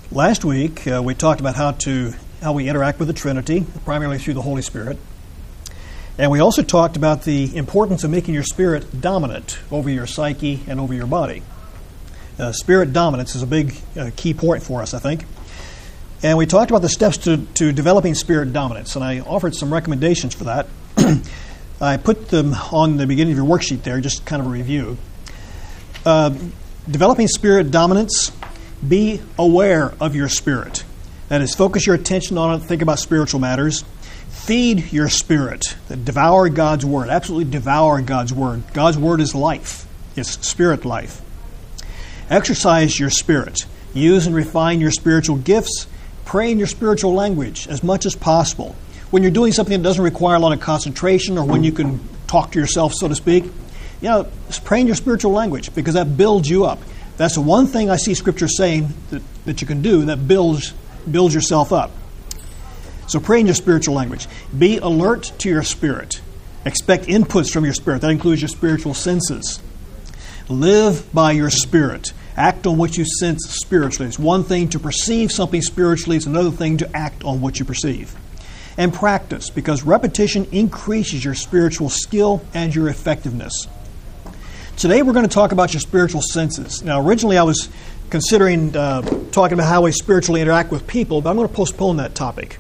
Last week, we talked about how we interact with the Trinity, primarily through the Holy Spirit. And we also talked about the importance of making your spirit dominant over your psyche and over your body. Spirit dominance is a big key point for us, I think. And we talked about the steps to developing spirit dominance, and I offered some recommendations for that. I put them on the beginning of your worksheet there, just kind of a review. Developing spirit dominance, be aware of your spirit. That is, focus your attention on it, think about spiritual matters. Feed your spirit. Devour God's Word. Absolutely devour God's Word. God's Word is life. It's spirit life. Exercise your spirit. Use and refine your spiritual gifts. Pray in your spiritual language as much as possible. When you're doing something that doesn't require a lot of concentration, or when you can talk to yourself, so to speak, just pray in your spiritual language, because that builds you up. That's the one thing I see Scripture saying that you can do that builds yourself up. So pray in your spiritual language. Be alert to your spirit. Expect inputs from your spirit. That includes your spiritual senses. Live by your spirit. Act on what you sense spiritually. It's one thing to perceive something spiritually. It's another thing to act on what you perceive. And practice, because repetition increases your spiritual skill and your effectiveness. Today we're going to talk about your spiritual senses. Now, originally I was considering talking about how we spiritually interact with people, but I'm going to postpone that topic.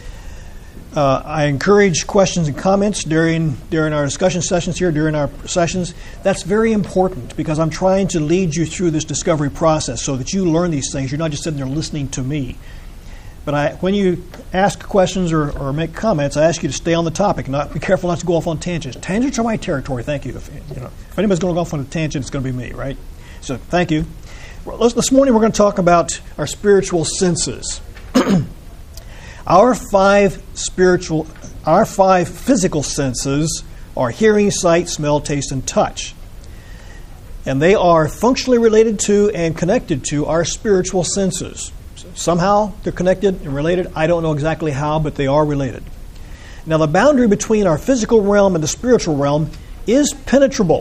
I encourage questions and comments during our discussion sessions here, during our sessions. That's very important, because I'm trying to lead you through this discovery process so that you learn these things. You're not just sitting there listening to me. But when you ask questions or make comments, I ask you to stay on the topic. Be careful not to go off on tangents. Tangents are my territory, thank you. If anybody's going to go off on a tangent, it's going to be me, right? So thank you. This morning we're going to talk about our spiritual senses. Our five physical senses are hearing, sight, smell, taste, and touch. And they are functionally related to and connected to our spiritual senses. Somehow they're connected and related. I don't know exactly how, but they are related. Now, the boundary between our physical realm and the spiritual realm is penetrable.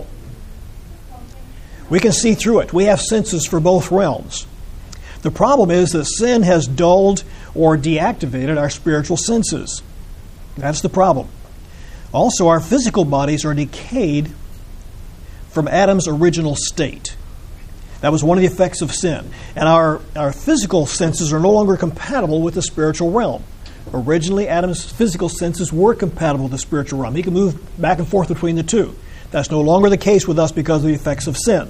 We can see through it. We have senses for both realms. The problem is that sin has dulled or deactivated our spiritual senses. That's the problem. Also, our physical bodies are decayed from Adam's original state. That was one of the effects of sin. And our physical senses are no longer compatible with the spiritual realm. Originally, Adam's physical senses were compatible with the spiritual realm. He could move back and forth between the two. That's no longer the case with us because of the effects of sin.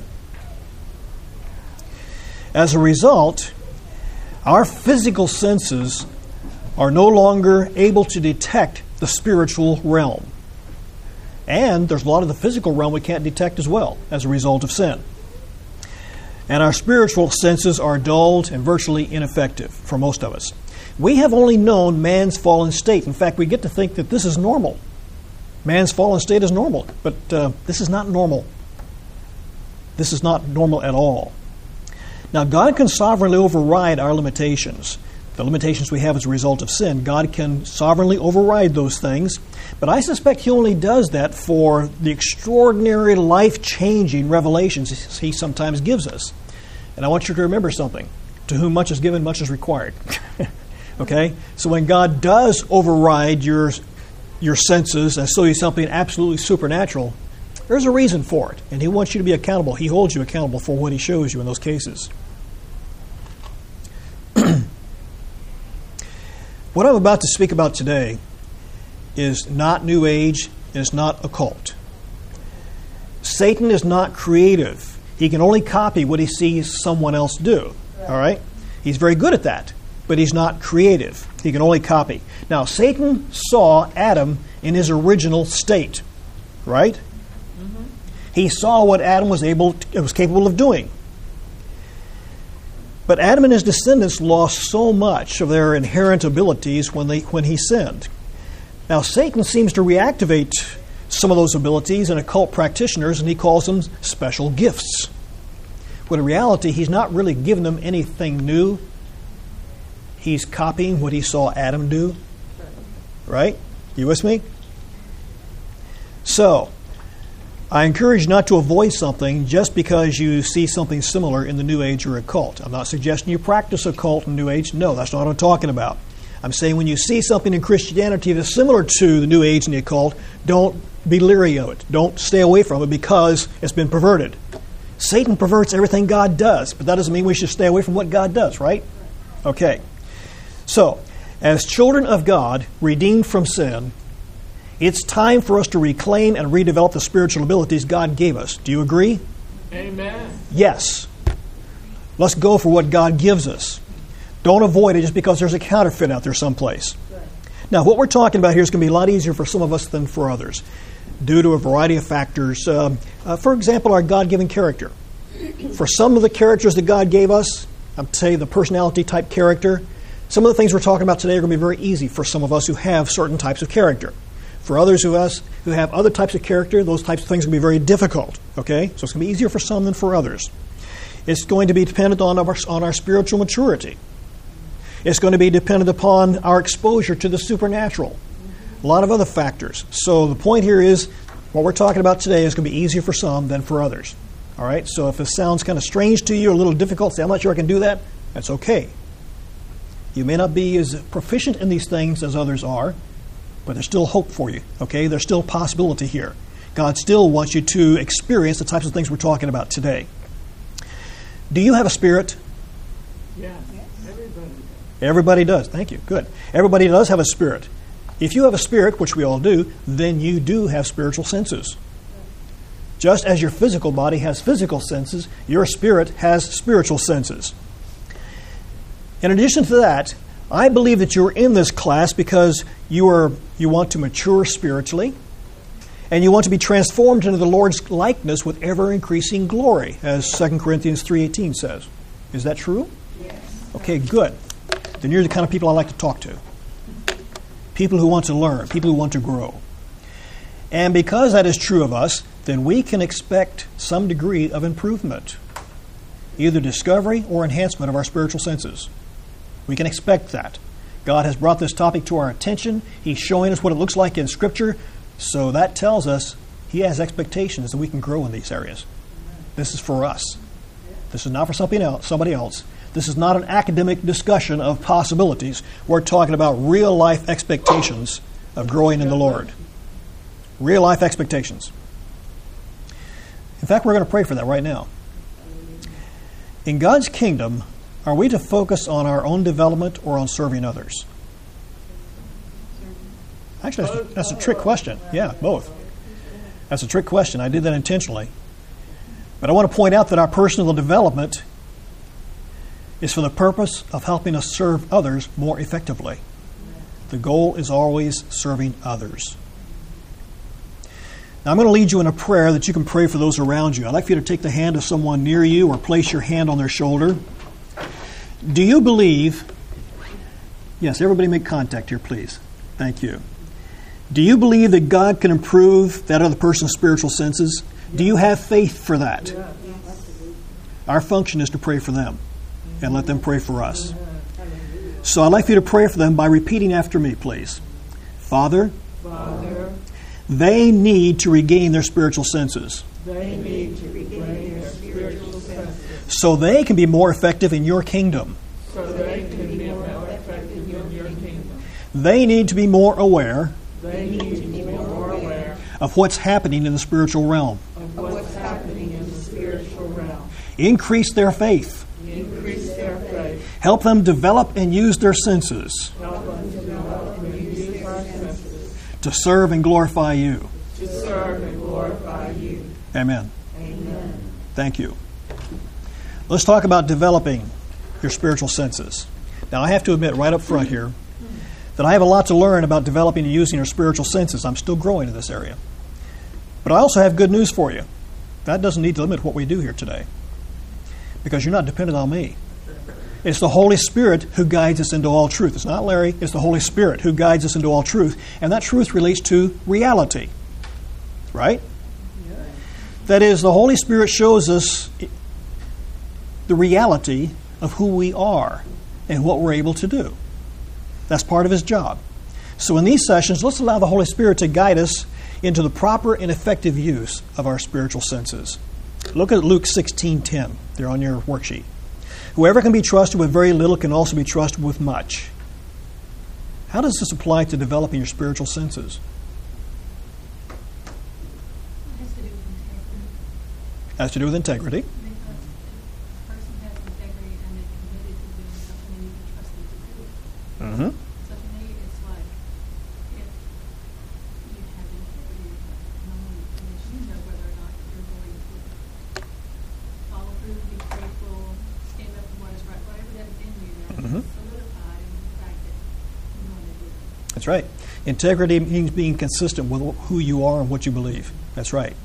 As a result, our physical senses are no longer able to detect the spiritual realm. And there's a lot of the physical realm we can't detect as well as a result of sin. And our spiritual senses are dulled and virtually ineffective for most of us. We have only known man's fallen state. In fact, we get to think that this is normal. Man's fallen state is normal, but this is not normal. This is not normal at all. Now, God can sovereignly override our limitations. The limitations we have as a result of sin, God can sovereignly override those things. But I suspect He only does that for the extraordinary, life-changing revelations He sometimes gives us. And I want you to remember something. To whom much is given, much is required. Okay? So when God does override your senses and show you something absolutely supernatural, there's a reason for it. And He wants you to be accountable. He holds you accountable for what He shows you in those cases. What I'm about to speak about today is not New Age, is not occult. Satan is not creative. He can only copy what he sees someone else do. All right? He's very good at that, but he's not creative. He can only copy. Now, Satan saw Adam in his original state, right? Mm-hmm. He saw what Adam was capable of doing. But Adam and his descendants lost so much of their inherent abilities when he sinned. Now, Satan seems to reactivate some of those abilities in occult practitioners, and he calls them special gifts. When in reality, he's not really giving them anything new. He's copying what he saw Adam do. Right? You with me? So, I encourage you not to avoid something just because you see something similar in the New Age or occult. I'm not suggesting you practice occult and New Age. No, that's not what I'm talking about. I'm saying when you see something in Christianity that's similar to the New Age and the occult, don't be leery of it. Don't stay away from it because it's been perverted. Satan perverts everything God does, but that doesn't mean we should stay away from what God does, right? Okay. So, as children of God, redeemed from sin, it's time for us to reclaim and redevelop the spiritual abilities God gave us. Do you agree? Amen. Yes. Let's go for what God gives us. Don't avoid it just because there's a counterfeit out there someplace. Now, what we're talking about here is going to be a lot easier for some of us than for others due to a variety of factors. For example, our God-given character. For some of the characters that God gave us, I'm saying the personality type character, some of the things we're talking about today are going to be very easy for some of us who have certain types of character. For others who have other types of character, those types of things are going to be very difficult. Okay? So it's going to be easier for some than for others. It's going to be dependent on our spiritual maturity. It's going to be dependent upon our exposure to the supernatural. A lot of other factors. So the point here is, what we're talking about today is going to be easier for some than for others. All right? So if it sounds kind of strange to you, or a little difficult, say, I'm not sure I can do that, that's okay. You may not be as proficient in these things as others are, but there's still hope for you, okay? There's still possibility here. God still wants you to experience the types of things we're talking about today. Do you have a spirit? Yeah, everybody does. Everybody does. Thank you. Good. Everybody does have a spirit. If you have a spirit, which we all do, then you do have spiritual senses. Just as your physical body has physical senses, your spirit has spiritual senses. In addition to that, I believe that you're in this class because you want to mature spiritually, and you want to be transformed into the Lord's likeness with ever-increasing glory, as 2 Corinthians 3:18 says. Is that true? Yes. Okay, good. Then you're the kind of people I like to talk to. People who want to learn, people who want to grow. And because that is true of us, then we can expect some degree of improvement, either discovery or enhancement of our spiritual senses. We can expect that. God has brought this topic to our attention. He's showing us what it looks like in Scripture. So that tells us He has expectations that we can grow in these areas. This is for us. This is not for somebody else. This is not an academic discussion of possibilities. We're talking about real-life expectations of growing in the Lord. Real-life expectations. In fact, we're going to pray for that right now. In God's kingdom, are we to focus on our own development or on serving others? Actually, that's a trick question. Yeah, both. That's a trick question. I did that intentionally. But I want to point out that our personal development is for the purpose of helping us serve others more effectively. The goal is always serving others. Now, I'm going to lead you in a prayer that you can pray for those around you. I'd like for you to take the hand of someone near you or place your hand on their shoulder. Do you believe... Yes, everybody make contact here, please. Thank you. Do you believe that God can improve that other person's spiritual senses? Do you have faith for that? Our function is to pray for them and let them pray for us. So I'd like for you to pray for them by repeating after me, please. Father, they need to regain their spiritual senses. They need to regain their spiritual senses so they can be more effective in your kingdom. so they can be more effective in your kingdom. They need to be more aware They need to be more aware of what's happening in the spiritual realm. of what's happening in the spiritual realm. Increase their faith. Increase their faith. Help them develop and use their senses Help them to develop and use their senses to serve and glorify you. to serve and glorify you. Amen. Amen. Thank you. Let's talk about developing your spiritual senses. Now, I have to admit right up front here that I have a lot to learn about developing and using our spiritual senses. I'm still growing in this area. But I also have good news for you. That doesn't need to limit what we do here today, because you're not dependent on me. It's the Holy Spirit who guides us into all truth. It's not Larry. It's the Holy Spirit who guides us into all truth. And that truth relates to reality. Right? That is, the Holy Spirit shows us the reality of who we are and what we're able to do. That's part of His job. So in these sessions, let's allow the Holy Spirit to guide us into the proper and effective use of our spiritual senses. Look at Luke 16:10. They're on your worksheet. Whoever can be trusted with very little can also be trusted with much. How does this apply to developing your spiritual senses? It has to do with integrity. Has to do with integrity. Because if a person has integrity and they're committed to doing something, they need to trust them to do it. Mm-hmm. So to me, it's like if you have integrity, not only that you know whether or not you're going to follow through, be faithful, stand up for what is right, whatever that is in you, that's solidified in the fact that you want to do it. That's right. Integrity means being consistent with who you are and what you believe. That's right.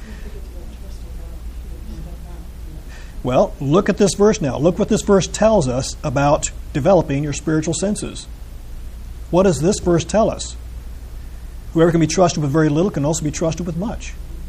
Well, look at this verse now. Look what this verse tells us about developing your spiritual senses. What does this verse tell us? Whoever can be trusted with very little can also be trusted with much.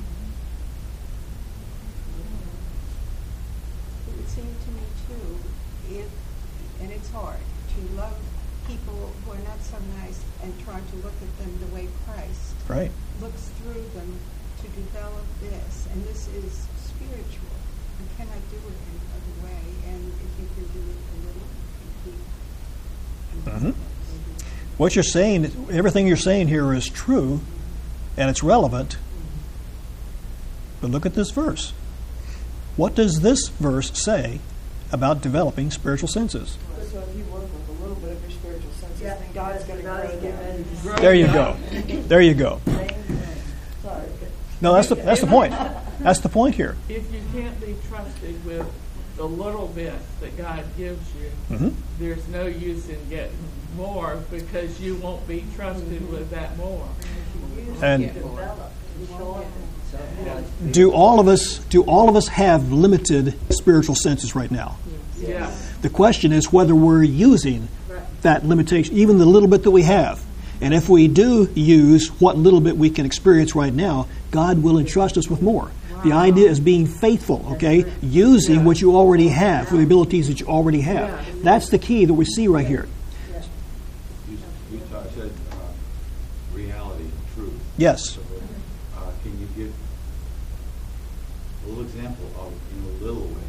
It would seem to me, too, and it's hard, to love people who are not so nice and try to look at them the way Christ Right. looks through them to develop this. And this is spiritual. You cannot do it any other way. And if you can do it a little, you keep. What you're saying, everything you're saying here is true, and it's relevant. But look at this verse. What does this verse say about developing spiritual senses? So if you work with a little bit of your spiritual senses, then God's going to grow them. There you go. There you go. Sorry. No, that's the point. That's the point here. If you can't be trusted with the little bit that God gives you, there's no use in getting more because you won't be trusted with that more. And do all of us have limited spiritual senses right now? Yeah. The question is whether we're using that limitation, even the little bit that we have. And if we do use what little bit we can experience right now, God will entrust us with more. The idea is being faithful, okay? Using what you already have, the abilities that you already have. That's the key that we see right here. You said reality, truth. Yes. So, can you give a little example of, in a little way,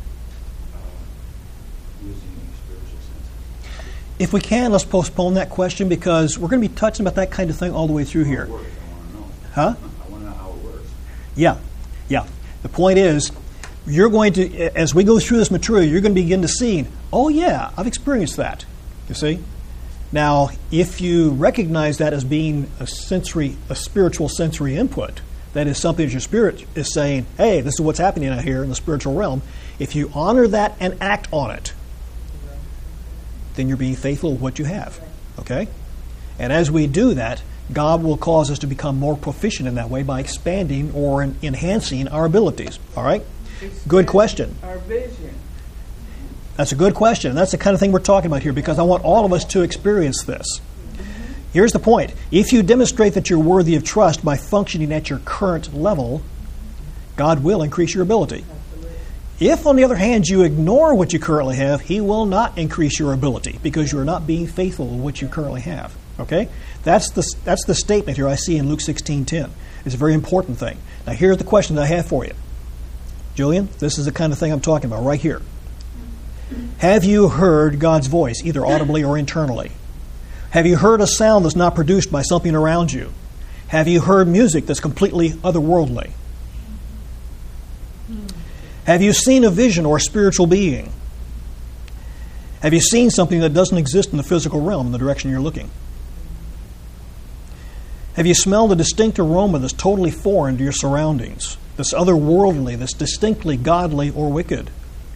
using spiritual senses? If we can, let's postpone that question because we're going to be touching about that kind of thing all the way through here. How it works, I want to know. Huh? I want to know how it works. Yeah. The point is, you're going to, as we go through this material, you're going to begin to see, oh yeah, I've experienced that. You see? Now, if you recognize that as being a spiritual sensory input, that is something that your spirit is saying, hey, this is what's happening out here in the spiritual realm. If you honor that and act on it, then you're being faithful with what you have. Okay? And as we do that, God will cause us to become more proficient in that way by expanding or enhancing our abilities. All right? Good question. Our vision. That's a good question. That's the kind of thing we're talking about here because I want all of us to experience this. Here's the point. If you demonstrate that you're worthy of trust by functioning at your current level, God will increase your ability. If, on the other hand, you ignore what you currently have, He will not increase your ability because you are not being faithful with what you currently have. Okay? That's the statement here I see in Luke 16:10. It's a very important thing. Now, here's the question that I have for you. Julian, this is the kind of thing I'm talking about right here. Have you heard God's voice, either audibly or internally? Have you heard a sound that's not produced by something around you? Have you heard music that's completely otherworldly? Have you seen a vision or a spiritual being? Have you seen something that doesn't exist in the physical realm in the direction you're looking? Have you smelled a distinct aroma that's totally foreign to your surroundings, that's otherworldly, that's distinctly godly or wicked?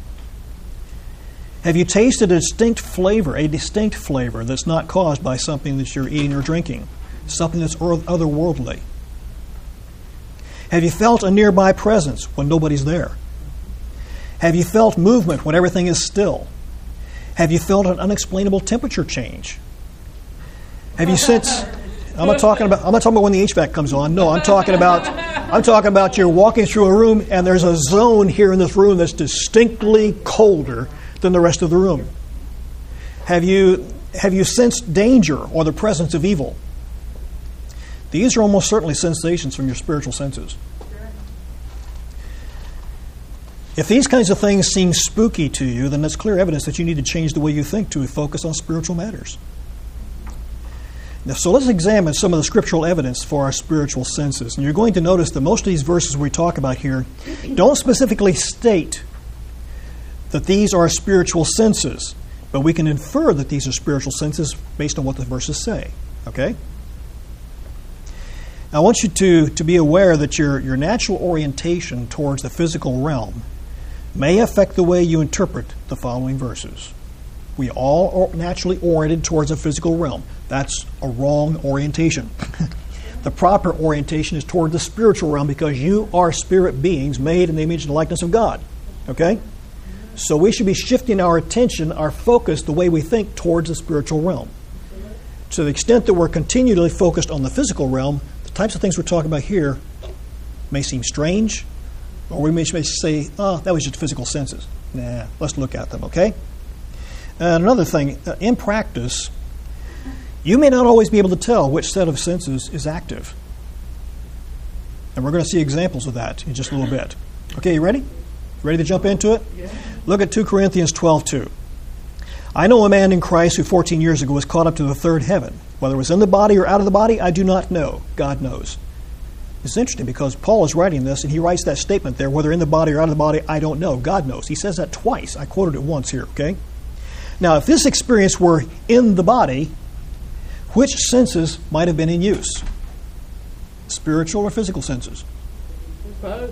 Have you tasted a distinct flavor that's not caused by something that you're eating or drinking, something that's otherworldly? Have you felt a nearby presence when nobody's there? Have you felt movement when everything is still? Have you felt an unexplainable temperature change? Have you sensed? I'm not talking about when the HVAC comes on. No, I'm talking about you're walking through a room and there's a zone here in this room that's distinctly colder than the rest of the room. Have you sensed danger or the presence of evil? These are almost certainly sensations from your spiritual senses. If these kinds of things seem spooky to you, then that's clear evidence that you need to change the way you think to focus on spiritual matters. Now, so let's examine some of the scriptural evidence for our spiritual senses. And you're going to notice that most of these verses we talk about here don't specifically state that these are spiritual senses, but we can infer that these are spiritual senses based on what the verses say. Okay? Now, I want you to be aware that your natural orientation towards the physical realm may affect the way you interpret the following verses. We all are naturally oriented towards a physical realm. That's a wrong orientation. The proper orientation is toward the spiritual realm because you are spirit beings made in the image and likeness of God. Okay? So we should be shifting our attention, our focus, the way we think towards the spiritual realm. To the extent that we're continually focused on the physical realm, the types of things we're talking about here may seem strange, or we may say, oh, that was just physical senses. Nah, let's look at them, okay? And another thing, in practice, you may not always be able to tell which set of senses is active. And we're going to see examples of that in just a little bit. Okay, you ready? Ready to jump into it? Yeah. Look at 2 Corinthians 12:2. I know a man in Christ who 14 years ago was caught up to the third heaven. Whether it was in the body or out of the body, I do not know. God knows. It's interesting because Paul is writing this, and he writes that statement there, whether in the body or out of the body, I don't know. God knows. He says that twice. I quoted it once here, okay? Now, if this experience were in the body, which senses might have been in use? Spiritual or physical senses? Both.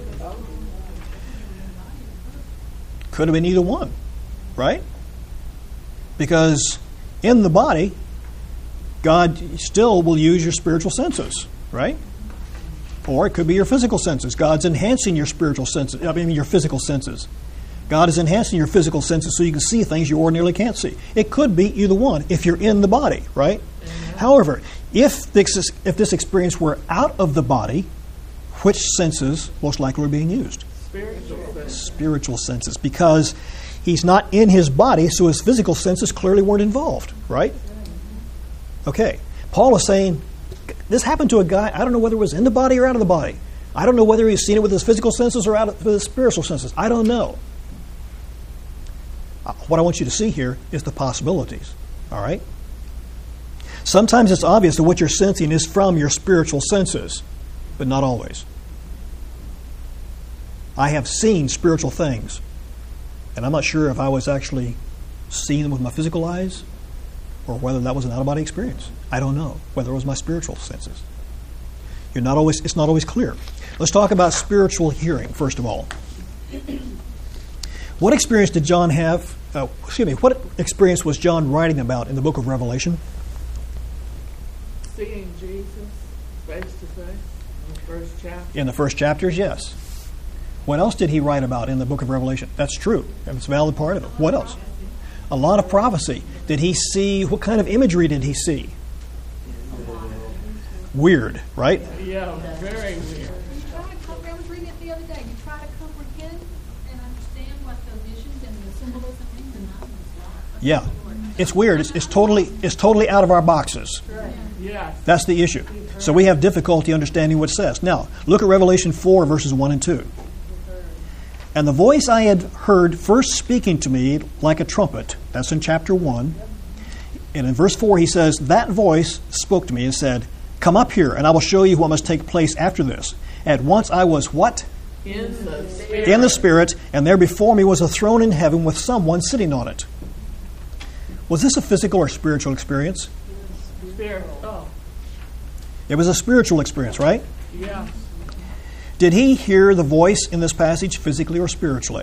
Could have been either one, right? Because in the body, God still will use your spiritual senses, right? Or it could be your physical senses. God's enhancing your spiritual senses, your physical senses. God is enhancing your physical senses so you can see things you ordinarily can't see. It could be either one if you're in the body, right? Mm-hmm. However, if this experience were out of the body, which senses most likely are being used? Spiritual senses. Because he's not in his body, so his physical senses clearly weren't involved, right? Okay. Paul is saying, this happened to a guy, I don't know whether it was in the body or out of the body. I don't know whether he's seen it with his physical senses or with his spiritual senses. I don't know. What I want you to see here is the possibilities. All right? Sometimes it's obvious that what you're sensing is from your spiritual senses, but not always. I have seen spiritual things, and I'm not sure if I was actually seeing them with my physical eyes or whether that was an out-of-body experience. I don't know whether it was my spiritual senses. It's not always clear. Let's talk about spiritual hearing, first of all. What experience did John have? What experience was John writing about in the book of Revelation? Seeing Jesus face to face in the first chapter. In the first chapters, yes. What else did he write about in the book of Revelation? That's true. And it's a valid part of it. What else? A lot of prophecy. Did he see, what kind of imagery did he see? Weird, right? Yeah, very weird. I was reading it the other day. You try to comprehend and understand what the visions and the symbolism means, and not. Yeah. It's weird. It's totally out of our boxes. Yes. That's the issue. So we have difficulty understanding what it says. Now, look at Revelation 4, verses 1 and 2. And the voice I had heard first speaking to me like a trumpet. That's in chapter 1. And in verse 4 he says, that voice spoke to me and said, come up here, and I will show you what must take place after this. At once I was what? In the Spirit. In the Spirit, and there before me was a throne in heaven with someone sitting on it. Was this a physical or spiritual experience? Spirit. Oh, It was a spiritual experience, right? yeah. Did he hear the voice in this passage physically or spiritually?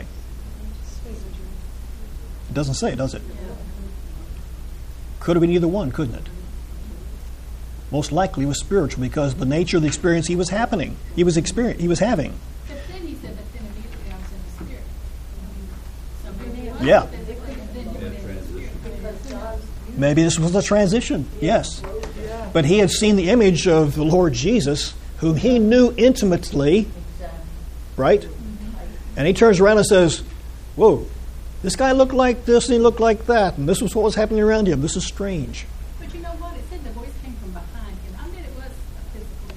It doesn't say, does it? Could have been either one, couldn't it? Most likely it was spiritual because the nature of the experience he was having. But then he said, but then immediately I was in the Spirit. So Yeah. physically, and then you were in the Spirit. Maybe this was a transition, yes. But he had seen the image of the Lord Jesus, whom he knew intimately, right? And he turns around and says, whoa, this guy looked like this and he looked like that, and this was what was happening around him. This is strange. But you know what? It said the voice came from behind him. I mean, it was a physical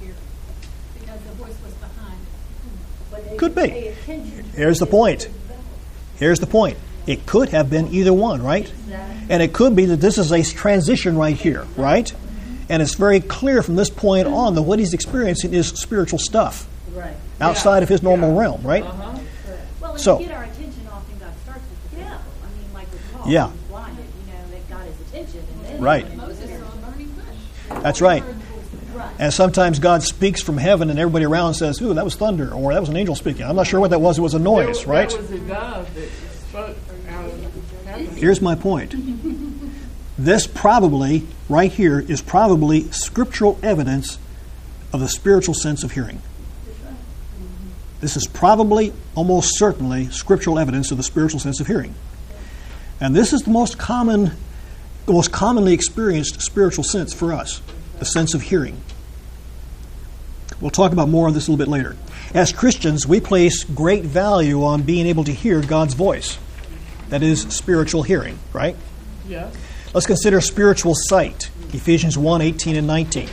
Could be. Here's the point. Here's the point. It could have been either one, right? And it could be that this is a transition right here, right? And it's very clear from this point on that what he's experiencing is spiritual stuff. Right. Outside of his normal realm, right? Well, So- and to get our attention off, and God starts with the physical. I mean, like with Paul, Yeah. he was blinded, that got his attention. And then Right. he went to the Moses spiritual. saw a burning bush. That's right. Right. And sometimes God speaks from heaven and everybody around says, ooh, that was thunder, or that was an angel speaking. I'm not sure what that was. It was a noise, right? There was a dove that spoke out of heaven. Here's my point. This probably, right here, is probably scriptural evidence of the spiritual sense of hearing. This is probably, almost certainly, scriptural evidence of the spiritual sense of hearing. And this is the most commonly experienced spiritual sense for us, the sense of hearing. We'll talk about more of this a little bit later. As Christians, we place great value on being able to hear God's voice. That is spiritual hearing, right? Yeah. Let's consider spiritual sight. Ephesians 1, 18 and 19.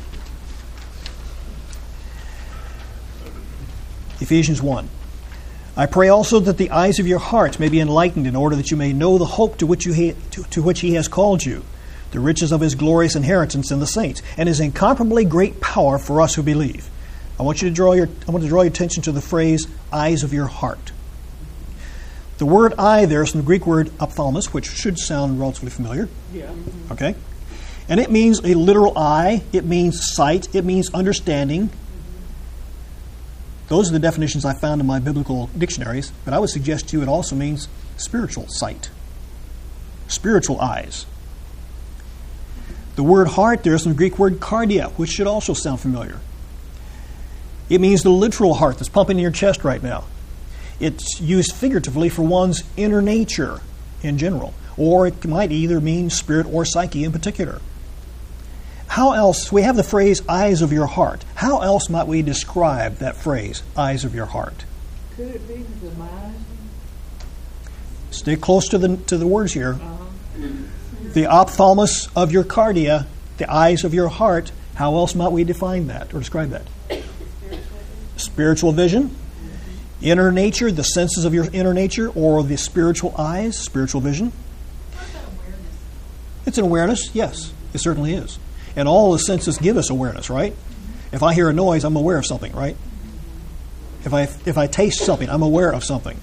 Ephesians 1. I pray also that the eyes of your hearts may be enlightened in order that you may know the hope to which he has called you, the riches of his glorious inheritance in the saints, and his incomparably great power for us who believe. I want to draw your attention to the phrase, eyes of your heart. The word eye there is from the Greek word ophthalmos, which should sound relatively familiar. Yeah. Okay? And it means a literal eye, it means sight, it means understanding. Those are the definitions I found in my biblical dictionaries, but I would suggest to you it also means spiritual sight, spiritual eyes. The word heart there is from the Greek word cardia, which should also sound familiar. It means the literal heart that's pumping in your chest right now. It's used figuratively for one's inner nature in general, or it might either mean spirit or psyche in particular. How else, we have the phrase, eyes of your heart. How else might we describe that phrase, eyes of your heart? Could it be the mind? Stay close to the words here. The ophthalmos of your cardia, the eyes of your heart. How else might we define that or describe that? Spiritual vision. Inner nature, the senses of your inner nature, or the spiritual eyes, spiritual vision. What about awareness? It's an awareness, yes, it certainly is. And all the senses give us awareness, right? If I hear a noise, I'm aware of something, right? If I taste something, I'm aware of something.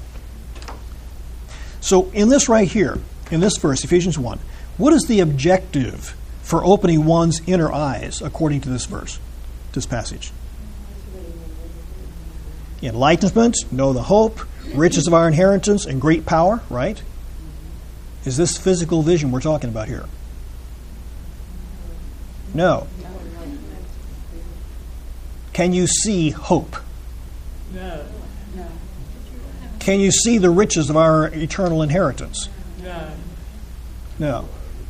So in this right here, in this verse, Ephesians 1, what is the objective for opening one's inner eyes according to this verse, this passage? Enlightenment, know the hope, riches of our inheritance, and great power, right? Is this physical vision we're talking about here? No. Can you see hope? No. Can you see the riches of our eternal inheritance? No. No.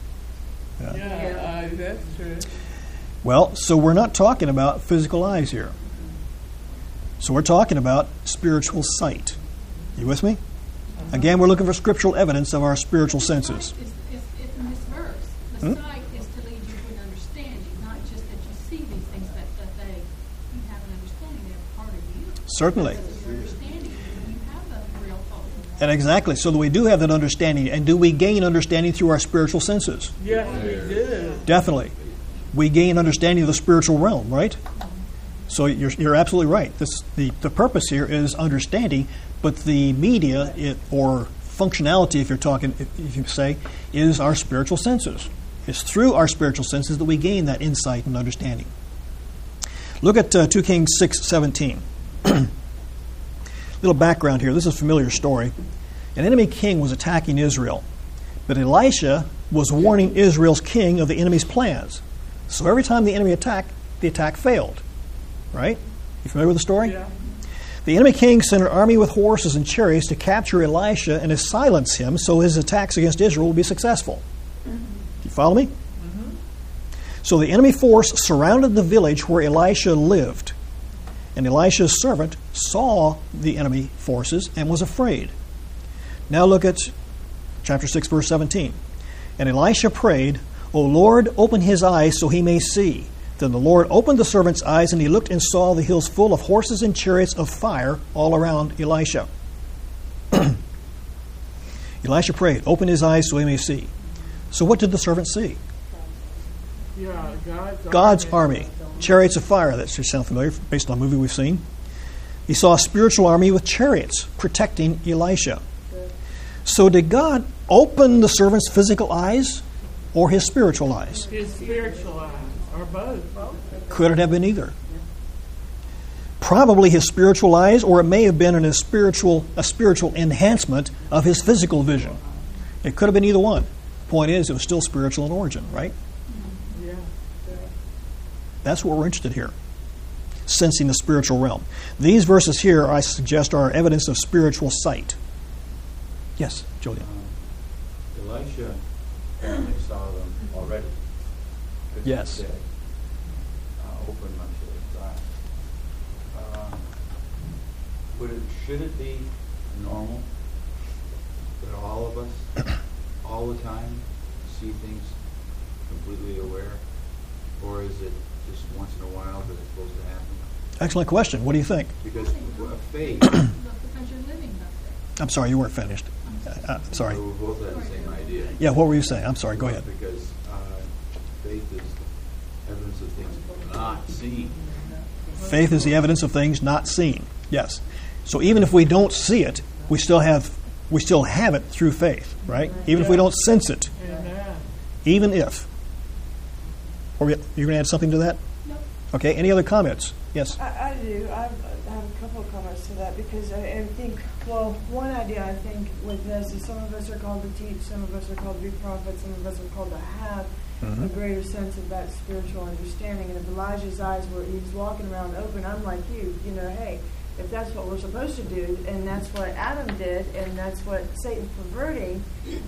Yeah, that's true. Well, so we're not talking about physical eyes here. So we're talking about spiritual sight. You with me? Again, we're looking for scriptural evidence of our spiritual senses. Sight is in this verse. The sight is to lead you to an understanding, not just that you see these things, but that you have an understanding. They're part of you. Certainly. Because of your understanding, you have a real hope. And exactly, so that we do have that understanding. And do we gain understanding through our spiritual senses? Yes, we do. Definitely. We gain understanding of the spiritual realm, right? So you're absolutely right. The purpose here is understanding, but the media or functionality, if you say, is our spiritual senses. It's through our spiritual senses that we gain that insight and understanding. Look at 2 Kings 6:17. Little background here. This is a familiar story. An enemy king was attacking Israel, but Elisha was warning Israel's king of the enemy's plans. So every time the enemy attacked, the attack failed. Right? You familiar with the story? Yeah. The enemy king sent an army with horses and chariots to capture Elisha and to silence him so his attacks against Israel will be successful. Do you follow me? So the enemy force surrounded the village where Elisha lived. And Elisha's servant saw the enemy forces and was afraid. Now look at chapter 6, verse 17. And Elisha prayed, O Lord, open his eyes so he may see. Then the Lord opened the servant's eyes, and he looked and saw the hills full of horses and chariots of fire all around Elisha. Elisha prayed, open his eyes so he may see. So what did the servant see? Yeah, God's army. Chariots of fire. That should sound familiar based on a movie we've seen. He saw a spiritual army with chariots protecting Elisha. So did God open the servant's physical eyes or his spiritual eyes? His spiritual eyes, or both. Could it have been either? Probably his spiritual eyes, or it may have been a spiritual enhancement of his physical vision. It could have been either one. Point is, it was still spiritual in origin, right? Yeah. That's what we're interested here. Sensing the spiritual realm. These verses here, I suggest, are evidence of spiritual sight. Yes, Julian. Elisha apparently saw them already. Because Yes. he said, open my eyes. Should it be normal that all of us, all the time, see things completely aware? Or is it just once in a while that it's supposed to happen? Excellent question. What do you think? Because faith, Because you're living that way. I'm sorry, you weren't finished. Sorry. we both had the same idea. Yeah, what were you saying? I'm sorry, go ahead. Because faith is evidence of things not seen. Faith is the evidence of things not seen. Yes. So even if we don't see it, we still have it through faith, right? Even if we don't sense it. Amen. Even if. You're going to add something to that? No. Okay, any other comments? Yes. I do. I have a couple of comments to that because I think, well, one idea I think with this is some of us are called to teach, some of us are called to be prophets, some of us are called to have a greater sense of that spiritual understanding. And if Elijah's eyes were, he's walking around open, I'm like you, hey, if that's what we're supposed to do, and that's what Adam did, and that's what Satan's perverting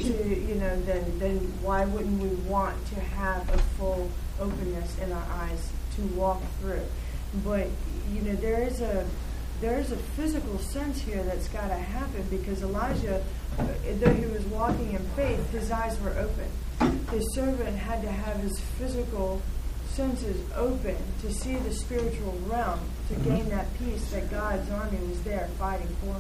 to, then why wouldn't we want to have a full openness in our eyes to walk through? But there is a physical sense here that's got to happen because Elijah, though he was walking in faith, his eyes were open. His servant had to have his physical senses open to see the spiritual realm, to gain that peace that God's army was there fighting for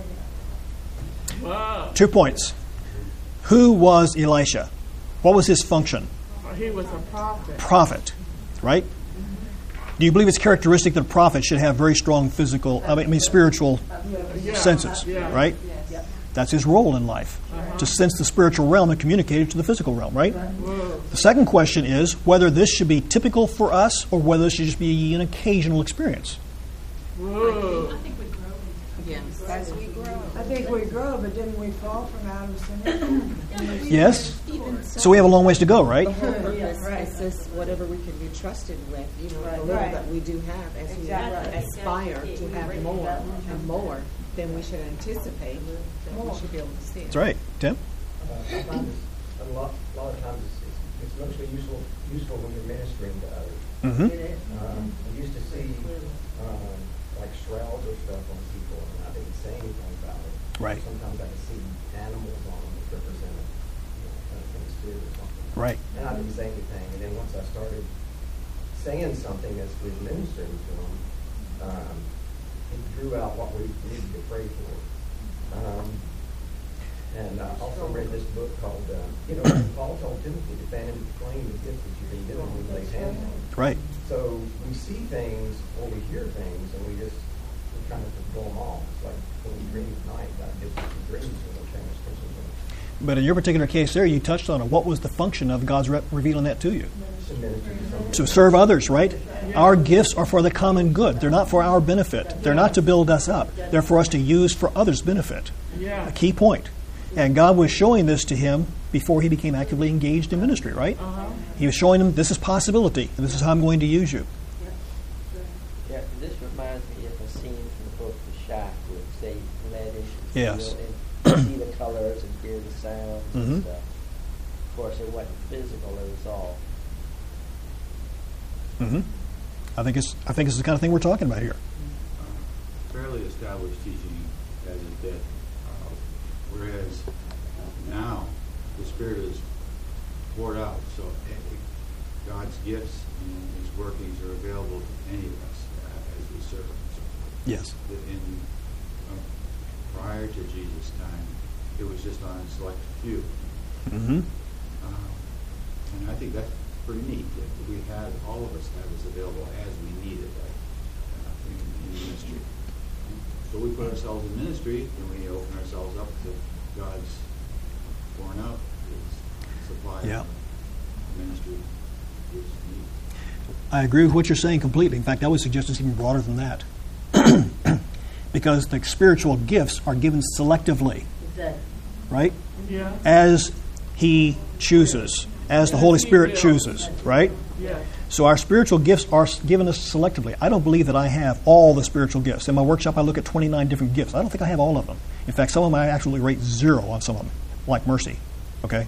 him. Wow. 2 points. Who was Elisha? What was his function? He was a prophet. Prophet, right? Do you believe it's characteristic that a prophet should have very strong spiritual senses, right? That's his role in life, to sense the spiritual realm and communicate it to the physical realm, right? The second question is whether this should be typical for us or whether this should just be an occasional experience. Whoa. I think we grow into that. As we grow. I think we grow, but didn't we fall from Adam's sin? Yes? So we have a long ways to go, right? The whole purpose right. is this whatever we can be trusted with, the little Right. that we do have as Exactly. we aspire to have more and more, then we should anticipate that we should be able to see it. That's right. Tim? I find this a lot of times it's mostly useful when you're ministering to others. Mm-hmm. I used to see like shrouds or stuff on people, and I didn't say anything about it. Right. Sometimes I could see animals on them that represented kind of things too or something. Right. And I didn't say anything, and then once I started saying something as we were ministering to them, it drew out what we needed to pray for. And I also read this book called, Paul told Timothy to fan into the flame the gifts that you've been given when he lays hands on them. Right. So we see things or we hear things and we kind of blow them off. It's like when we dream at night, God gives us some dreams and we're paying attention to them. But in your particular case there, you touched on it. What was the function of God's revealing that to you? To minister to someone. To serve others, right? Our gifts are for the common good. They're not for our benefit. They're not to build us up. They're for us to use for others' benefit. Yeah. A key point. And God was showing this to him before he became actively engaged in ministry, right? He was showing him this is possibility, and this is how I'm going to use you. Yeah, this reminds me of a scene from the book The Shack where they led into the Yes. field and see the colors and hear the sounds Mhm. and stuff. Of course, it wasn't physical; it was all. Mm-hmm. I think it's the kind of thing we're talking about here. Fairly established teaching as is that whereas now the Spirit is poured out, so God's gifts and His workings are available to any of us as we serve Him. So Yes. Prior to Jesus' time, it was just on a select few. Mm-hmm. And I think that's pretty neat that we have, all of us have this available as we need it in ministry. So we put ourselves in ministry and we open ourselves up to God's pouring out His supply of ministry. I agree with what you're saying completely. In fact, I would suggest it's even broader than that. Because the spiritual gifts are given selectively. Right? Yeah. As He chooses. As the Holy Spirit chooses. Right? Yeah. So our spiritual gifts are given us selectively. I don't believe that I have all the spiritual gifts. In my workshop, I look at 29 different gifts. I don't think I have all of them. In fact, some of them I actually rate 0 on some of them, like mercy. Okay?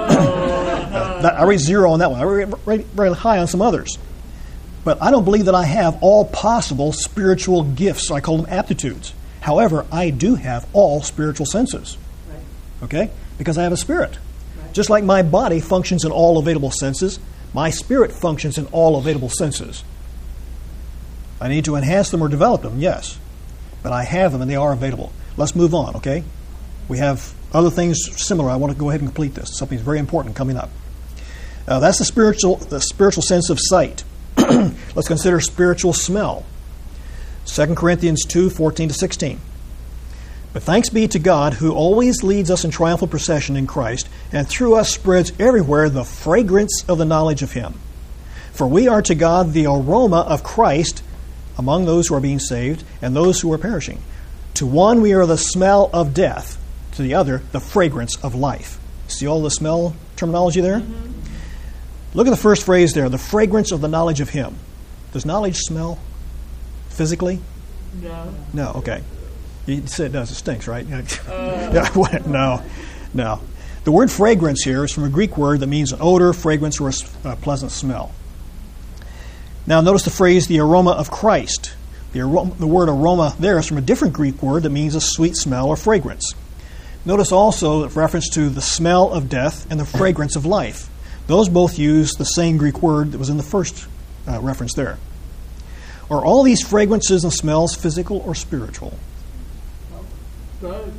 I rate 0 on that one. I rate very high on some others. But I don't believe that I have all possible spiritual gifts. I call them aptitudes. However, I do have all spiritual senses. Okay? Because I have a spirit. Just like my body functions in all available senses, my spirit functions in all available senses. I need to enhance them or develop them, yes. But I have them and they are available. Let's move on, okay? We have other things similar. I want to go ahead and complete this. Something's very important coming up. That's the spiritual sense of sight. Let's consider spiritual smell. 2 Corinthians 2:14-16. But thanks be to God who always leads us in triumphal procession in Christ, and through us spreads everywhere the fragrance of the knowledge of Him. For we are to God the aroma of Christ among those who are being saved and those who are perishing. To one we are the smell of death, to the other the fragrance of life. See all the smell terminology there? Mm-hmm. Look at the first phrase there, the fragrance of the knowledge of Him. Does knowledge smell physically? No. No, okay. You said it does. It stinks, right? No. The word fragrance here is from a Greek word that means an odor, fragrance, or a pleasant smell. Now notice the phrase, the aroma of Christ. The word aroma there is from a different Greek word that means a sweet smell or fragrance. Notice also the reference to the smell of death and the fragrance of life. Those both use the same Greek word that was in the first reference there. Are all these fragrances and smells physical or spiritual? Both.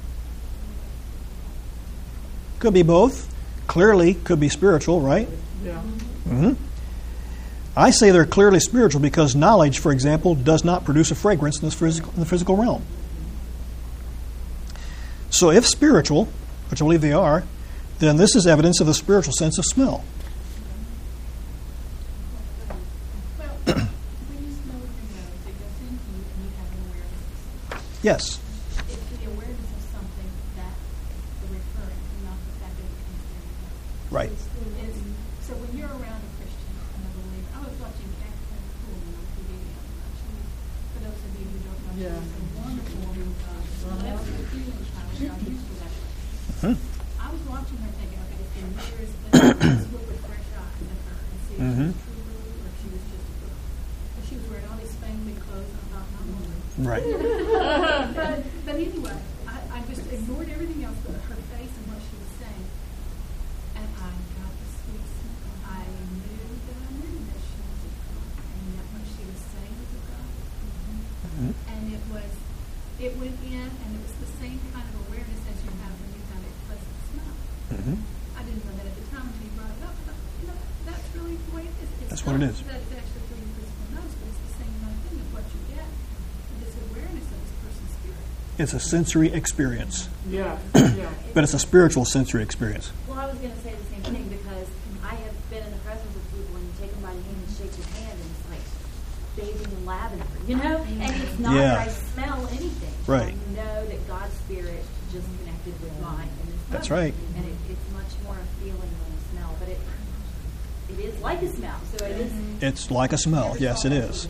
Could be both. Clearly could be spiritual, right? Yeah. Mm-hmm. I say they're clearly spiritual because knowledge, for example, does not produce a fragrance in the physical realm. So if spiritual, which I believe they are, then this is evidence of the spiritual sense of smell. Well, when you smell with your nose, it goes into you and you have an awareness. Yes. It's the awareness of something that the referring, not the fact that it comes through. Right. So when you're around a Christian and a believer, I was watching Catherine Kuhlman on TV the other night. For those of you who don't know, she was a wonderful woman of God. That's the healing child. God used her that way. I was watching her thinking, okay, it's been years, let's look with fresh eyes at her and see if she was true or if she was just a girl. But she was wearing all these spangly clothes, and I thought, not woman. Right. But anyway, I just ignored everything else but her face and what she was saying. And I got the sweet smell. I knew that she was of God, and that what she was saying was of God. And it went in, and it was the same kind of awareness as you have when you have a pleasant smell. I didn't know that at the time until you brought it up. I thought, that's really the way it is. That's what it is. That it's actually through your physical nose, but it's the same kind of thing of what you get. This awareness of this person's spirit. It's a sensory experience. Yeah. But it's a spiritual sensory experience. Well, I was going to say the same thing because I have been in the presence of people and you take them by the hand and shake your hand and it's like bathing in lavender, And it's not that I smell anything. Right. I know that God's Spirit just connected with mine. And it's That's right. And it's much more a feeling than a smell, but it is like a smell. So it is. It's like a smell. Yes, it is.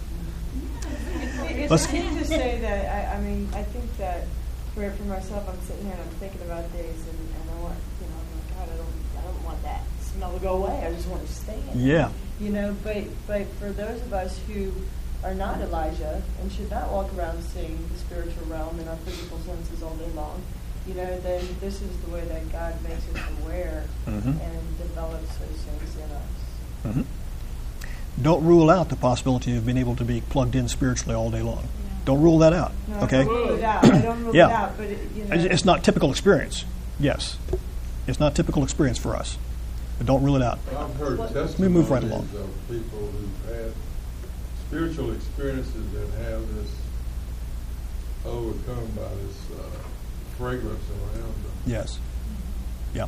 It's easy to say that. I think that for myself, I'm sitting here and I'm thinking about these, and I want, I'm like, God, I don't want that smell to go away. I just want to stay in it. Yeah. But for those of us who are not Elijah and should not walk around seeing the spiritual realm in our physical senses all day long, then this is the way that God makes us aware and develops those things in us. Mm-hmm. Don't rule out the possibility of being able to be plugged in spiritually all day long. Don't rule that out. No, Okay? I don't rule it out. I don't rule Yeah. it out, but It's not typical experience. Yes. It's not typical experience for us. But don't rule it out. I've heard Let me move right along. testimonies of people who've had spiritual experiences that have this overcome by this fragrance around them. Yes. Yeah.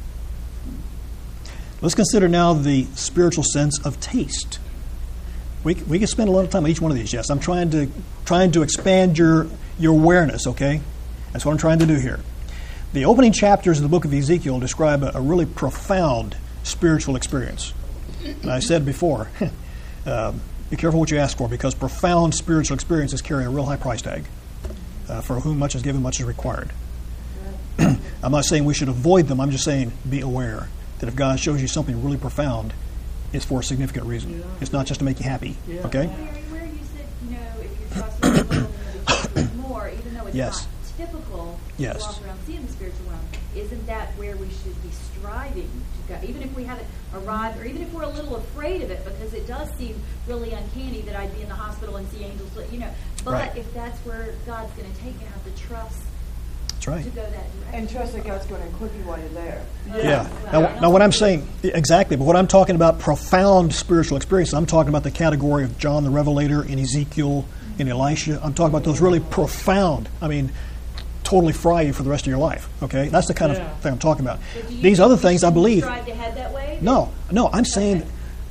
Let's consider now the spiritual sense of taste. We can spend a lot of time on each one of these. Yes, I'm trying to expand your awareness. Okay, that's what I'm trying to do here. The opening chapters of the book of Ezekiel describe a really profound spiritual experience. And I said before, be careful what you ask for, because profound spiritual experiences carry a real high price tag. For whom much is given, much is required. I'm not saying we should avoid them. I'm just saying be aware that if God shows you something really profound, it's for a significant reason. Yeah. It's not just to make you happy. Yeah. Okay? Mary, where you said, if you're trusting a little, you'll be trusting more, even though it's Yes. not typical Yes. to walk around seeing the spiritual realm, isn't that where we should be striving to go? Even if we haven't arrived, or even if we're a little afraid of it, because it does seem really uncanny that I'd be in the hospital and see angels, But Right. if that's where God's going to take me, I have to trust That's right. to go that direction. and trust that God's going to equip you while you're there. Yeah. Now, what I'm saying, exactly, but what I'm talking about profound spiritual experiences, I'm talking about the category of John the Revelator and Ezekiel and Elisha. I'm talking about those really profound, totally fry you for the rest of your life. Okay? That's the kind of thing I'm talking about. So do you These other things, I believe. strive to head that way? No, I'm saying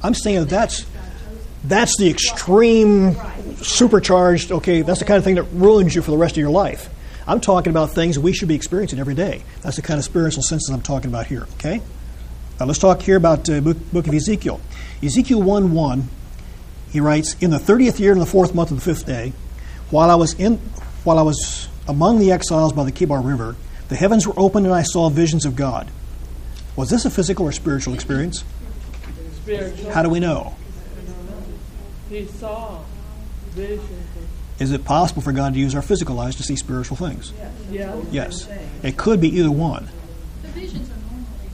that's the extreme, supercharged, okay, that's the kind of thing that ruins you for the rest of your life. I'm talking about things we should be experiencing every day. That's the kind of spiritual senses I'm talking about here, okay? Now let's talk here about the book of Ezekiel. Ezekiel 1:1, he writes, "In the 30th year and the 4th month of the 5th day, while I was among the exiles by the Kibar River, the heavens were opened and I saw visions of God." Was this a physical or spiritual experience? Spiritual. How do we know? He saw visions. Is it possible for God to use our physical eyes to see spiritual things? Yeah. Yes. It could be either one. The visions are normally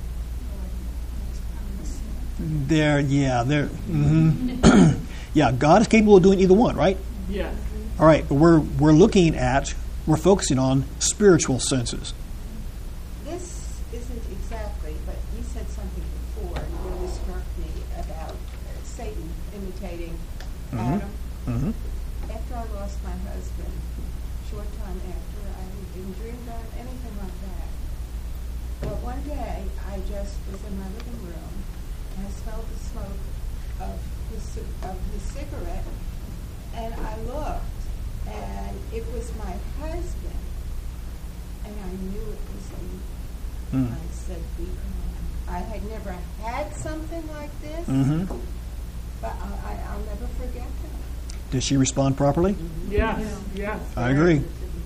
not Mm-hmm. Yeah, God is capable of doing either one, right? Yeah. All right, but we're focusing on spiritual senses. This isn't exactly, but you said something before and it really struck me about Satan imitating Adam. Mm-hmm. After I lost my husband, short time after, I didn't dream about anything like that. But one day, I just was in my living room, and I smelled the smoke of his cigarette, and I looked, and it was my husband, and I knew it was him. I said, "Be gone." I had never had something like this, but I'll never forget that. Did she respond properly? Yes. Yes. I agree.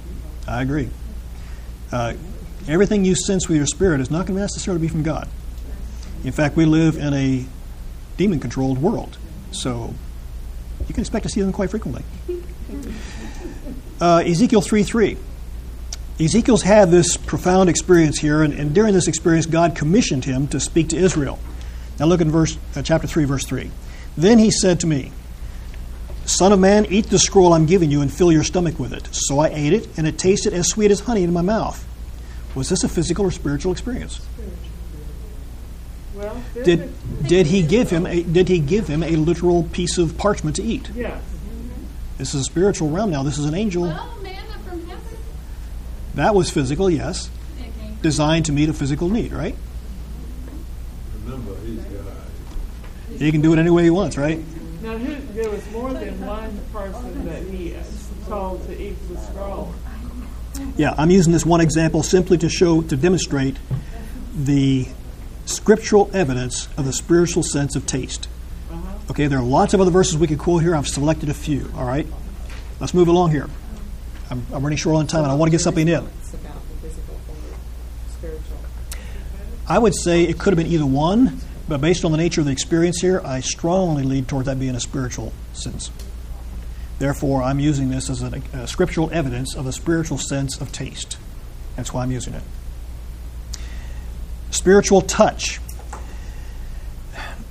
Everything you sense with your spirit is not going to necessarily be from God. In fact, we live in a demon-controlled world, so you can expect to see them quite frequently. Ezekiel 3:3. Ezekiel's had this profound experience here, and during this experience, God commissioned him to speak to Israel. Now look at chapter 3, verse 3. "Then he said to me, 'Son of man, eat the scroll I'm giving you and fill your stomach with it.' So I ate it, and it tasted as sweet as honey in my mouth." Was this a physical or spiritual experience? Well, Did he give him a literal piece of parchment to eat? Yes. This is a spiritual realm now. This is an angel. Well, manna from heaven. That was physical, yes. Designed to meet a physical need, right? Remember, he's God. He can do it any way he wants, right? Now, there was more than one person that he told to eat the scroll. Yeah, I'm using this one example simply to demonstrate the scriptural evidence of the spiritual sense of taste. Okay, there are lots of other verses we could quote here. I've selected a few, all right? Let's move along here. I'm running short on time, and I want to get something in. It's about the physical or spiritual. I would say it could have been either one, but based on the nature of the experience here, I strongly lead toward that being a spiritual sense. Therefore, I'm using this as a scriptural evidence of a spiritual sense of taste. That's why I'm using it. Spiritual touch.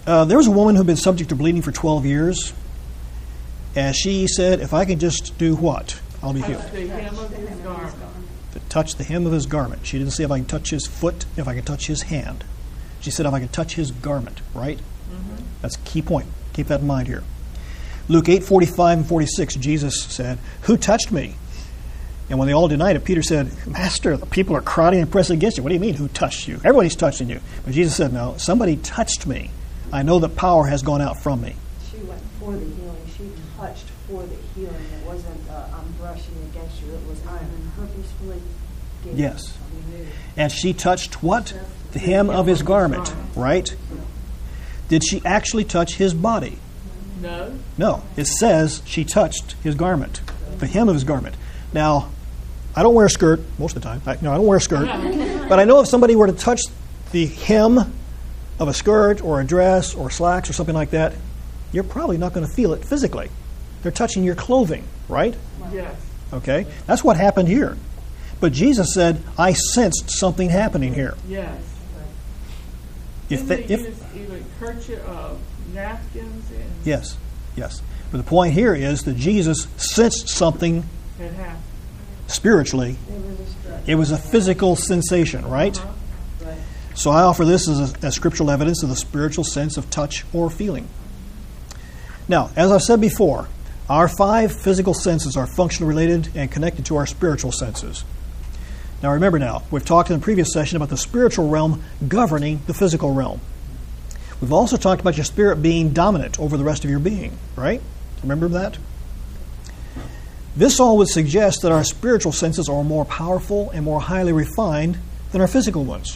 There was a woman who had been subject to bleeding for 12 years, and she said, if I can just do what? I'll be healed. Touch the hem of his garment. To touch the hem of his garment. She didn't say if I can touch his foot, if I can touch his hand. She said if I can touch his garment, right? Mm-hmm. That's a key point. Keep that in mind here. Luke 8:45 and 46, Jesus said, "Who touched me?" And when they all denied it, Peter said, "Master, the people are crowding and pressing against you." What do you mean, who touched you? Everybody's touching you. But Jesus said, no, somebody touched me. I know that power has gone out from me. She went for the healing. She touched for the healing. It wasn't, I'm brushing against you. It was, I'm purposefully giving. Yes. And she touched what? The hem of his garment, right? Did she actually touch his body? No. No. It says she touched his garment, the hem of his garment. Now, I don't wear a skirt most of the time. I don't wear a skirt. But I know if somebody were to touch the hem of a skirt or a dress or slacks or something like that, you're probably not going to feel it physically. They're touching your clothing, right? Yes. Okay? That's what happened here. But Jesus said, I sensed something happening here. Yes. If Didn't they use even kerchief, napkins? And yes. But the point here is that Jesus sensed something it happened. Spiritually. It was a physical sensation, right? Right. So I offer this as scriptural evidence of the spiritual sense of touch or feeling. Now, as I've said before, our 5 physical senses are functionally related and connected to our spiritual senses. Now remember we've talked in the previous session about the spiritual realm governing the physical realm. We've also talked about your spirit being dominant over the rest of your being, right? Remember that? This all would suggest that our spiritual senses are more powerful and more highly refined than our physical ones.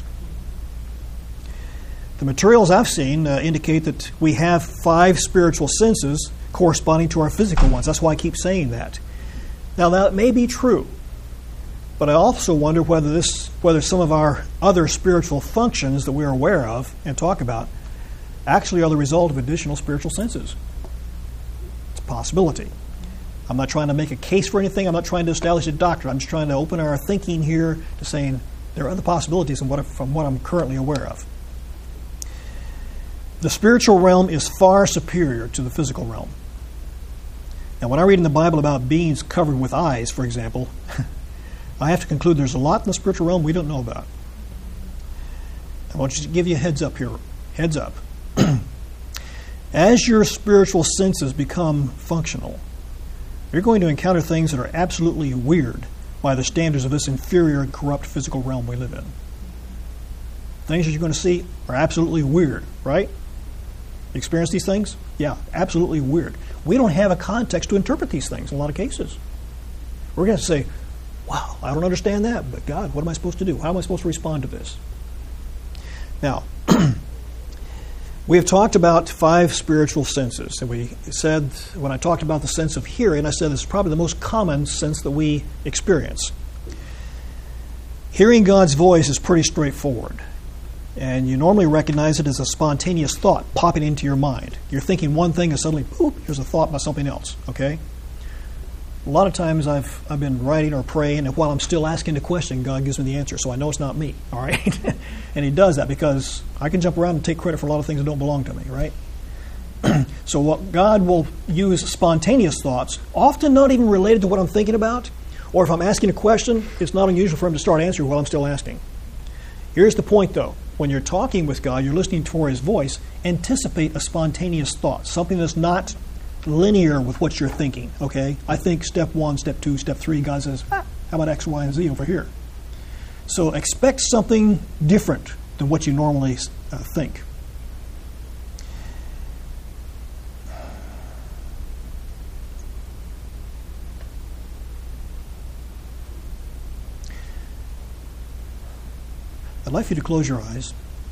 The materials I've seen indicate that we have 5 spiritual senses corresponding to our physical ones. That's why I keep saying that. Now that may be true, but I also wonder whether some of our other spiritual functions that we're aware of and talk about actually are the result of additional spiritual senses. It's a possibility. I'm not trying to make a case for anything. I'm not trying to establish a doctrine. I'm just trying to open our thinking here to saying there are other possibilities from what I'm currently aware of. The spiritual realm is far superior to the physical realm. Now, when I read in the Bible about beings covered with eyes, for example, I have to conclude there's a lot in the spiritual realm we don't know about. I want to give you a heads up here. Heads up. As your spiritual senses become functional, you're going to encounter things that are absolutely weird by the standards of this inferior and corrupt physical realm we live in. Things that you're going to see are absolutely weird, right? You experience these things? Yeah, absolutely weird. We don't have a context to interpret these things in a lot of cases. We're going to say, wow, I don't understand that, but God, what am I supposed to do? How am I supposed to respond to this? Now, we have talked about 5 spiritual senses. And we said, when I talked about the sense of hearing, I said this is probably the most common sense that we experience. Hearing God's voice is pretty straightforward. And you normally recognize it as a spontaneous thought popping into your mind. You're thinking one thing and suddenly, boop, here's a thought about something else, okay? A lot of times I've been writing or praying, and while I'm still asking the question, God gives me the answer, so I know it's not me, all right? And He does that because I can jump around and take credit for a lot of things that don't belong to me, right? So what God will use spontaneous thoughts, often not even related to what I'm thinking about, or if I'm asking a question, it's not unusual for Him to start answering while I'm still asking. Here's the point, though. When you're talking with God, you're listening for His voice, anticipate a spontaneous thought, something that's not linear with what you're thinking, okay? I think step 1, step 2, step 3, God says, how about X, Y, and Z over here? So expect something different than what you normally think. I'd like for you to close your eyes.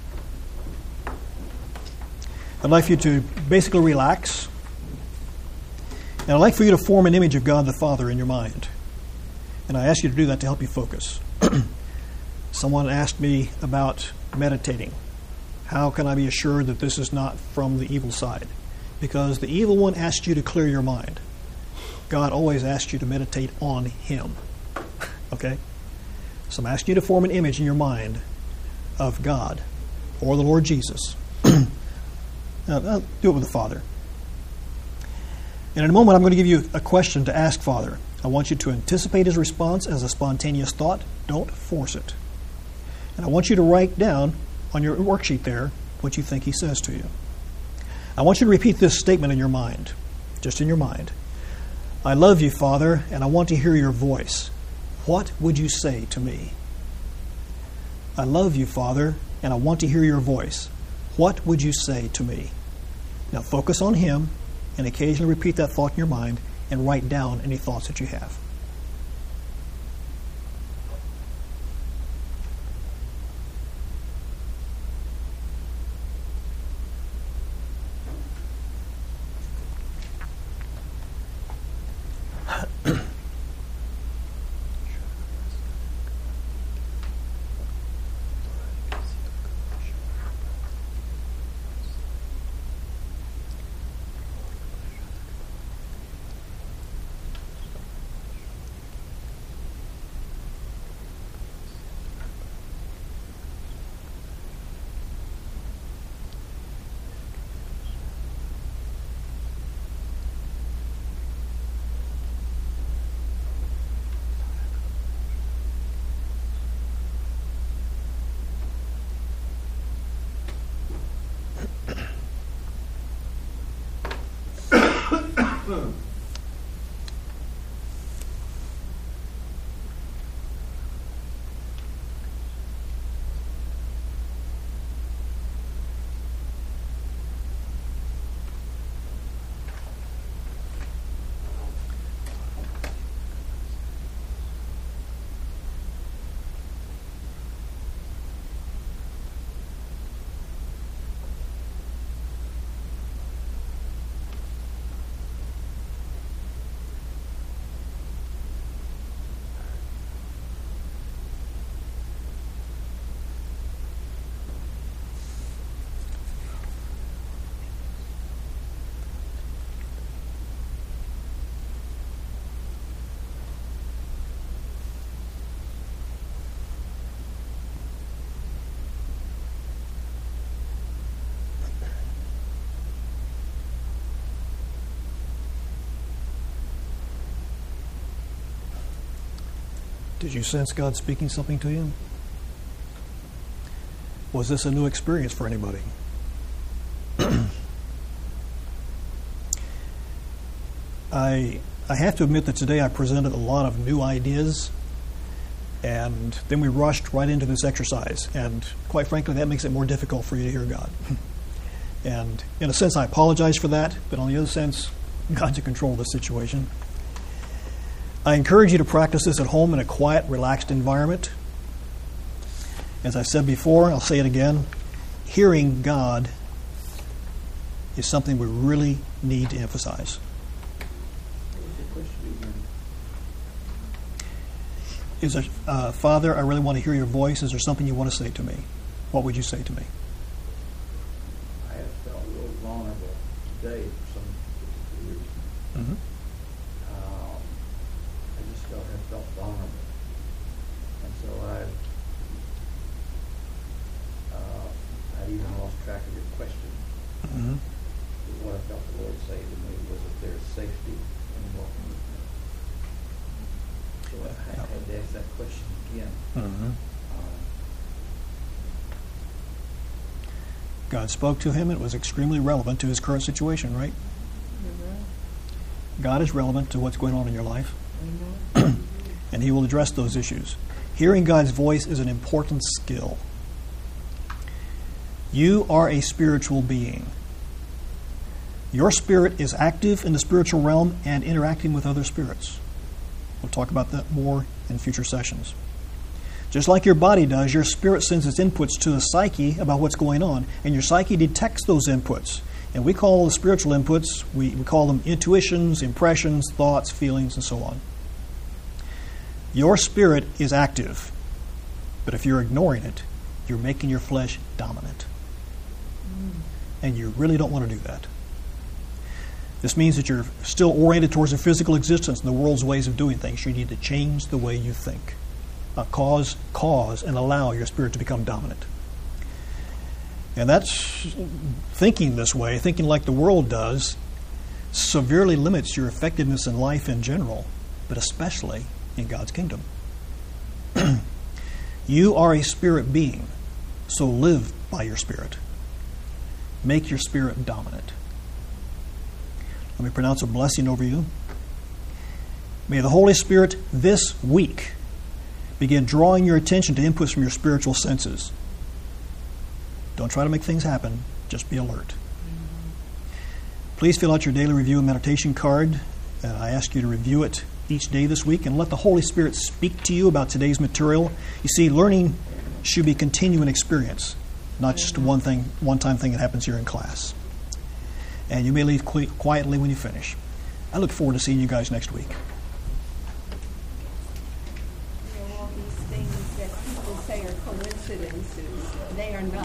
I'd like for you to basically relax. And I'd like for you to form an image of God the Father in your mind. And I ask you to do that to help you focus. Someone asked me about meditating. How can I be assured that this is not from the evil side? Because the evil one asks you to clear your mind. God always asks you to meditate on Him. Okay? So I'm asking you to form an image in your mind of God or the Lord Jesus. And I ask you to do that to help you focus. I'll do it with the Father. And in a moment, I'm going to give you a question to ask Father. I want you to anticipate his response as a spontaneous thought. Don't force it. And I want you to write down on your worksheet there what you think he says to you. I want you to repeat this statement in your mind, just in your mind. I love you, Father, and I want to hear your voice. What would you say to me? I love you, Father, and I want to hear your voice. What would you say to me? Now focus on him and occasionally repeat that thought in your mind and write down any thoughts that you have. Did you sense God speaking something to you? Was this a new experience for anybody? I have to admit that today I presented a lot of new ideas, and then we rushed right into this exercise. And quite frankly, that makes it more difficult for you to hear God. And in a sense, I apologize for that, but on the other sense, God's in control of the situation. I encourage you to practice this at home in a quiet, relaxed environment. As I said before, I'll say it again, hearing God is something we really need to emphasize. Is there, Father, I really want to hear your voice. Is there something you want to say to me? What would you say to me? I have felt a little vulnerable today for some years. Mm-hmm. I felt vulnerable, and so I even lost track of your question. Mm-hmm. What I felt the Lord say to me was that there's safety in walking with me. So I had to ask that question again. Mm-hmm. God spoke to him. It was extremely relevant to his current situation, right? Mm-hmm. God is relevant to what's going on in your life. Mm-hmm. And he will address those issues. Hearing God's voice is an important skill. You are a spiritual being. Your spirit is active in the spiritual realm and interacting with other spirits. We'll talk about that more in future sessions. Just like your body does, your spirit sends its inputs to the psyche about what's going on, and your psyche detects those inputs. And we call the spiritual inputs, we call them intuitions, impressions, thoughts, feelings, and so on. Your spirit is active, but if you're ignoring it, you're making your flesh dominant. And you really don't want to do that. This means that you're still oriented towards a physical existence and the world's ways of doing things. You need to change the way you think. Cause, and allow your spirit to become dominant. And that's thinking this way, thinking like the world does, severely limits your effectiveness in life in general, but especially in God's kingdom. You are a spirit being, so live by your spirit. Make your spirit dominant. Let me pronounce a blessing over you. May the Holy Spirit this week begin drawing your attention to inputs from your spiritual senses. Don't try to make things happen. Just be alert. Please fill out your daily review and meditation card. I ask you to review it each day this week and let the Holy Spirit speak to you about today's material. You see, learning should be a continuing experience, not just a one-time thing that happens here in class. And you may leave quietly when you finish. I look forward to seeing you guys next week. All these things that people say are coincidences, they are not.